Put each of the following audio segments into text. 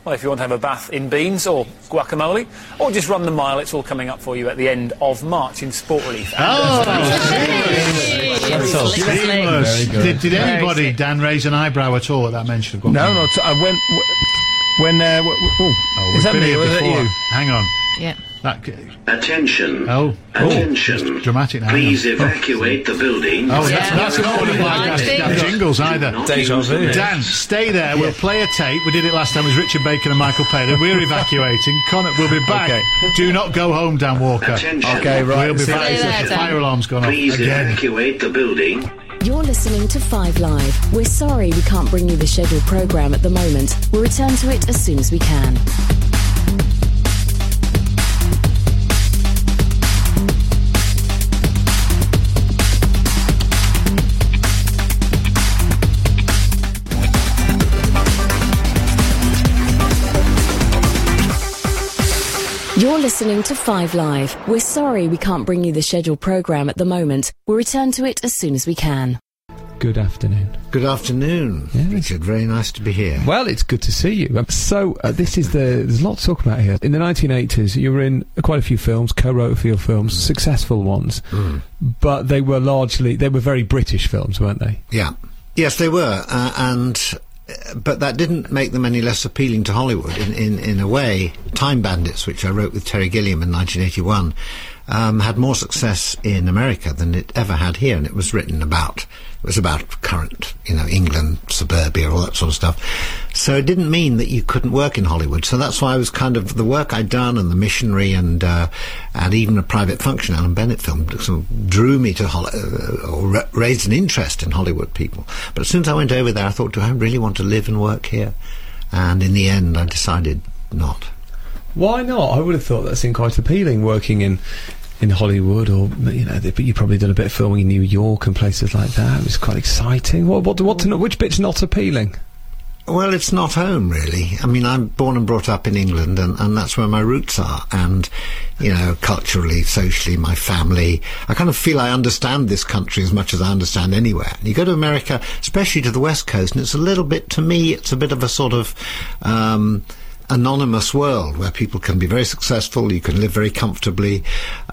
Well, if you want to have a bath in beans or guacamole, or just run the mile, it's all coming up for you at the end of March in Sport Relief. Seamless. Did anybody, Dan, raise an eyebrow at all at that mention of guacamole? No, not is that me or is that you? Hang on. Yeah. Attention. Attention. Dramatic now. Please evacuate the building. That's not one of my jingles either. Deja vu. Dan, stay there. We'll play a tape. We did it last time with Richard Bacon and Michael Palin. We're evacuating. Connor, we'll be back. Okay. Do not go home, Dan Walker. Attention. Okay, right. We'll be back. The fire alarm's gone off. Please evacuate the building. You're listening to 5 Live. We're sorry we can't bring you the scheduled programme at the moment. We'll return to it as soon as we can. You're listening to 5 Live. We're sorry we can't bring you the scheduled programme at the moment. We'll return to it as soon as we can. Good afternoon. Good afternoon, Richard. Very nice to be here. Well, it's good to see you. There's a lot to talk about here. In the 1980s, you were in quite a few films, co-wrote a few films, successful ones, but they were very British films, weren't they? Yeah. Yes, they were, but that didn't make them any less appealing to Hollywood. In a way, Time Bandits, which I wrote with Terry Gilliam in 1981, had more success in America than it ever had here, and it was about current, England, suburbia, all that sort of stuff. So it didn't mean that you couldn't work in Hollywood. So that's why I was kind of, the work I'd done and the Missionary and even A Private Function, Alan Bennett film, sort of drew me to or raised an interest in Hollywood people. But as soon as I went over there, I thought, do I really want to live and work here? And in the end, I decided not. Why not? I would have thought that seemed quite appealing, working in Hollywood, or but you probably done a bit of filming in New York and places like that. It was quite exciting. Which bit's not appealing? Well, it's not home, really. I mean, I'm born and brought up in England, and that's where my roots are. And, culturally, socially, my family, I kind of feel I understand this country as much as I understand anywhere. And you go to America, especially to the West Coast, and it's a little bit, to me, it's a bit of a sort of anonymous world where people can be very successful, you can live very comfortably,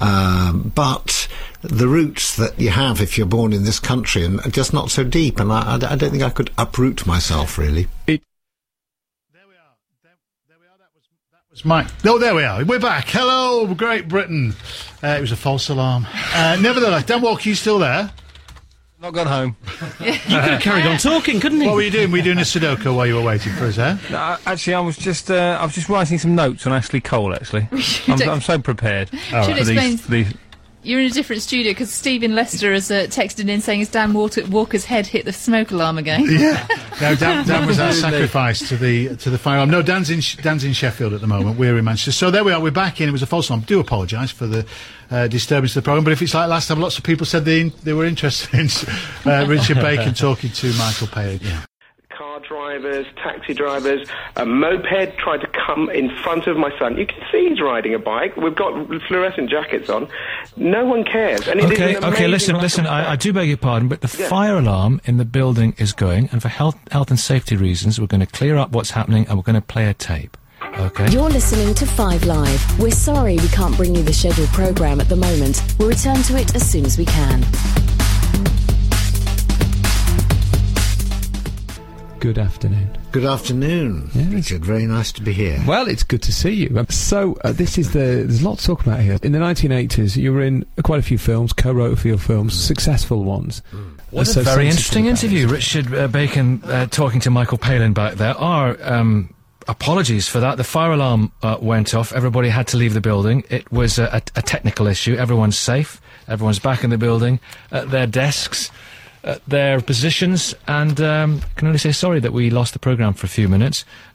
but the roots that you have if you're born in this country are just not so deep, and I don't think I could uproot myself, really. There we are. That was Mike. Oh, there we are. We're back. Hello, Great Britain. It was a false alarm. Nevertheless, Dan Walker, you still there? Not gone home. You could have carried on talking, couldn't you? What were you doing? Were you doing a Sudoku while you were waiting for us, eh? No, actually, I was just writing some notes on Ashley Cole, actually. I'm so prepared. Should explain. You're in a different studio because Stephen Lester has texted in saying, "Is Dan Walker's head hit the smoke alarm again?" Yeah. No, Dan was our sacrifice to the fire alarm. No, Dan's in Sheffield at the moment. We're in Manchester. So there we are. We're back in. It was a false alarm. I do apologise for the disturbance of the programme. But if it's like last time, lots of people said they were interested in Richard Bacon talking to Michael Palin. Yeah. Drivers, taxi drivers, a moped tried to come in front of my son. You can see he's riding a bike. We've got fluorescent jackets on. No one cares. And Okay, listen, I do beg your pardon, but the fire alarm in the building is going, and for health and safety reasons, we're going to clear up what's happening and we're going to play a tape. Okay. You're listening to 5 Live. We're sorry we can't bring you the scheduled programme at the moment. We'll return to it as soon as we can. Good afternoon. Good afternoon, Richard. Very nice to be here. Well, it's good to see you. There's a lot to talk about here. In the 1980s, you were in quite a few films, co-wrote a few films, successful ones. What a very interesting interview. Richard Bacon talking to Michael Palin back there. Our apologies for that. The fire alarm went off. Everybody had to leave the building. It was a technical issue. Everyone's safe. Everyone's back in the building at their desks, their positions, and can only say sorry that we lost the programme for a few minutes.